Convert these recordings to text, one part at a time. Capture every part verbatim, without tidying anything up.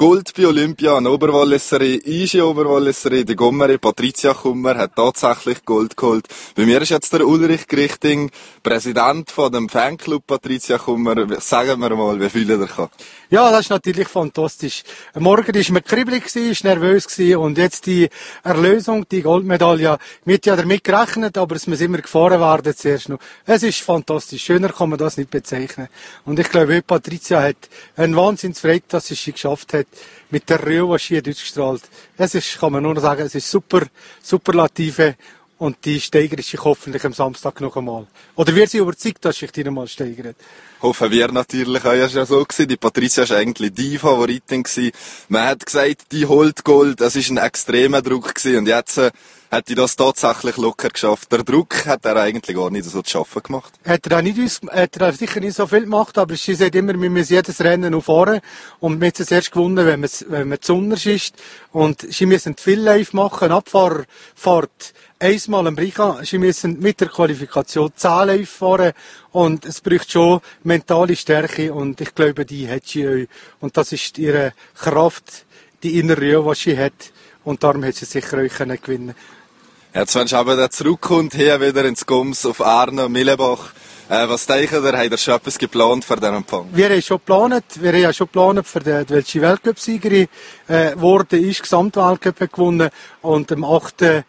Gold bei Olympia, eine Oberwalliserin, ist ja Oberwalliserin, die Gummerin, Patricia Kummer, hat tatsächlich Gold geholt. Bei mir ist jetzt der Ulrich Grichting, Präsident von dem Fanclub Patricia Kummer. Sagen wir mal, wie fühlt ihr euch? Ja, das ist natürlich fantastisch. Morgen war man kribbelig, war nervös und jetzt die Erlösung, die Goldmedaille. Wir haben ja damit gerechnet, aber es muss immer gefahren werden zuerst noch. Es ist fantastisch. Schöner kann man das nicht bezeichnen. Und ich glaube, Patricia hat einen Wahnsinnsfreude, dass sie es geschafft hat, mit der Rühe, die sie ausgestrahlt. Es ist, kann man nur noch sagen, es ist super, Superlative. Und die steigert sich hoffentlich am Samstag noch einmal. Oder wird sie überzeugt, dass sich die noch einmal steigert? Hoffen wir natürlich. Ja, es war ja so gewesen. Die Patricia war eigentlich die Favoritin gewesen. Man hat gesagt, die holt Gold. Es war ein extremer Druck gewesen. Und jetzt äh, hat die das tatsächlich locker geschafft. Der Druck hat er eigentlich gar nicht so zu schaffen gemacht. Hat er auch nicht, hat er sicher nicht so viel gemacht, aber sie sagt immer, wir müssen jedes Rennen noch fahren. Und wir haben es erst gewonnen, wenn man, wenn man zu Sonne ist. Und sie müssen viel live machen. Abfahrer fährt einmal am Bricha. Sie müssen mit der Qualifikation zehn live fahren. Und es braucht schon mentale Stärke. Und ich glaube, die hat sie auch. Und das ist ihre Kraft, die innere Ruhe, die sie hat. Und darum hat sie sicher auch gewinnen können. Jetzt, wenn du aber zurückkommt, hier wieder ins Gums auf Arno, Millebach, äh, was denken ihr, habt ihr schon etwas geplant für den Empfang? Wir haben schon geplant, wir haben ja schon geplant für die, welche Weltcup-Siegerin, äh, wurde, ist Gesamtweltcup gewonnen und am achten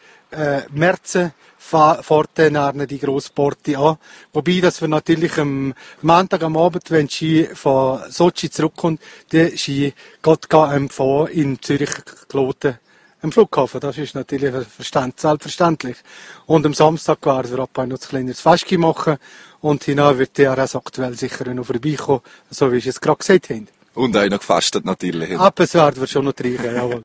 März fährt dann die grosse Party an. Wobei, dass wir natürlich am Montag am Abend, wenn Ski von Sochi zurückkommt, die Ski geht empfangen in Zürich-Kloten am Flughafen. Das ist natürlich selbstverständlich. Und am Samstag werden wir ab noch ein kleines Festchen machen und hinein wird der R S aktuell sicher noch vorbeikommen, so wie ich es gerade gesagt habe. Und auch noch gefastet natürlich. Ab, es werden wir schon noch trinken, jawohl.